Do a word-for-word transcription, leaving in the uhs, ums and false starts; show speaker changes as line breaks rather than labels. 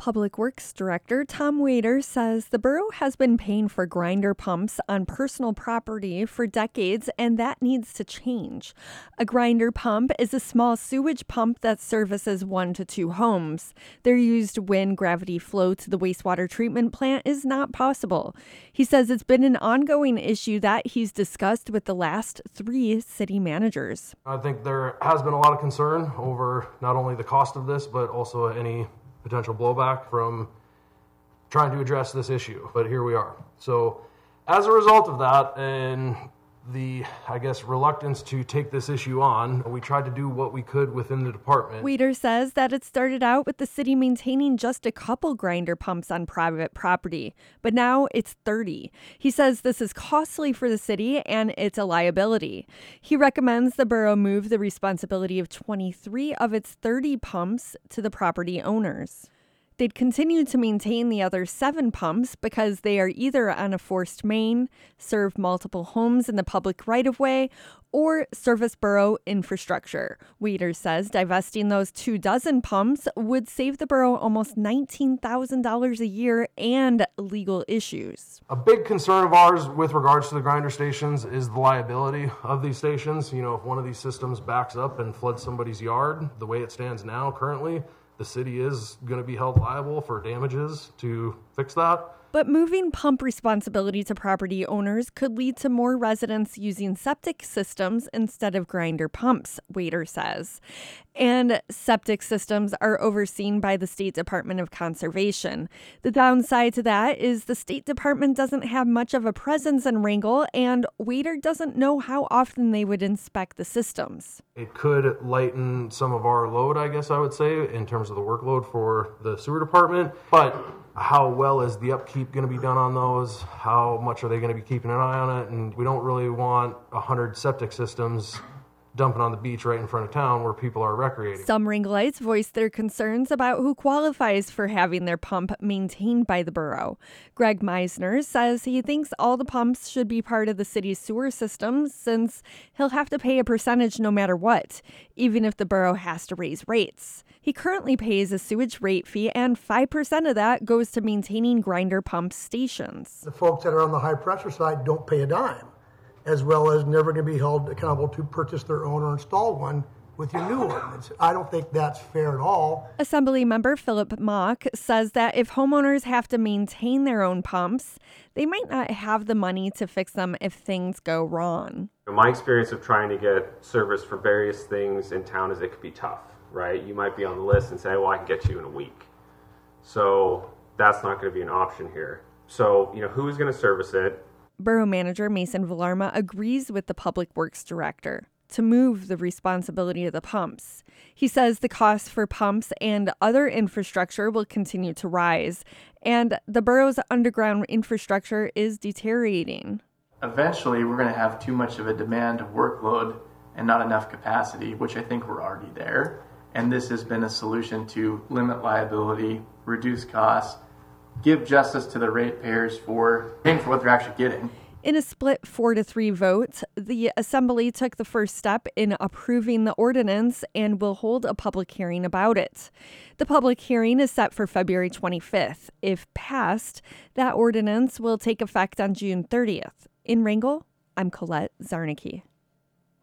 Public Works Director Tom Wader says the borough has been paying for grinder pumps on personal property for decades, and that needs to change. A grinder pump is a small sewage pump that services one to two homes. They're used when gravity flow to the wastewater treatment plant is not possible. He says it's been an ongoing issue that he's discussed with the last three city managers.
I think there has been a lot of concern over not only the cost of this, but also any potential blowback from trying to address this issue, but here we are. So as a result of that and the, I guess, reluctance to take this issue on, we tried to do what we could within the department.
Wader says that it started out with the city maintaining just a couple grinder pumps on private property, but now it's thirty. He says this is costly for the city and it's a liability. He recommends the borough move the responsibility of twenty-three of its thirty pumps to the property owners. They'd continue to maintain the other seven pumps because they are either on a forced main, serve multiple homes in the public right-of-way, or service borough infrastructure. Wader says divesting those two dozen pumps would save the borough almost nineteen thousand dollars a year and legal issues.
A big concern of ours with regards to the grinder stations is the liability of these stations. You know, if one of these systems backs up and floods somebody's yard, the way it stands now currently, the city is going to be held liable for damages to fix that.
But moving pump responsibility to property owners could lead to more residents using septic systems instead of grinder pumps, Wader says. And septic systems are overseen by the State Department of Conservation. The downside to that is the State Department doesn't have much of a presence in Wrangell, and Wader doesn't know how often they would inspect the systems.
It could lighten some of our load, I guess I would say, in terms of the workload for the sewer department. But how well is the upkeep going to be done on those? How much are they going to be keeping an eye on it? And we don't really want one hundred septic systems dumping on the beach right in front of town where people are recreating.
Some Wrangellites voiced their concerns about who qualifies for having their pump maintained by the borough. Greg Meisner says he thinks all the pumps should be part of the city's sewer system since he'll have to pay a percentage no matter what, even if the borough has to raise rates. He currently pays a sewage rate fee, and five percent of that goes to maintaining grinder pump stations.
The folks that are on the high pressure side don't pay a dime, as well as never going to be held accountable to purchase their own or install one with your new ordinance. I don't think that's fair at all.
Assembly member Philip Mock says that if homeowners have to maintain their own pumps, they might not have the money to fix them if things go wrong.
My experience of trying to get service for various things in town is it could be tough, right? You might be on the list and say, well, I can get you in a week. So that's not going to be an option here. So, you know, who is going to service it?
Borough Manager Mason Villarma agrees with the Public Works Director to move the responsibility of the pumps. He says the costs for pumps and other infrastructure will continue to rise, and the borough's underground infrastructure is deteriorating.
Eventually, we're going to have too much of a demand of workload and not enough capacity, which I think we're already there. And this has been a solution to limit liability, reduce costs, give justice to the ratepayers for paying for what they're actually getting.
In a split four to three vote, the Assembly took the first step in approving the ordinance and will hold a public hearing about it. The public hearing is set for February twenty-fifth. If passed, that ordinance will take effect on June thirtieth. In Wrangell, I'm Colette Zarnicki.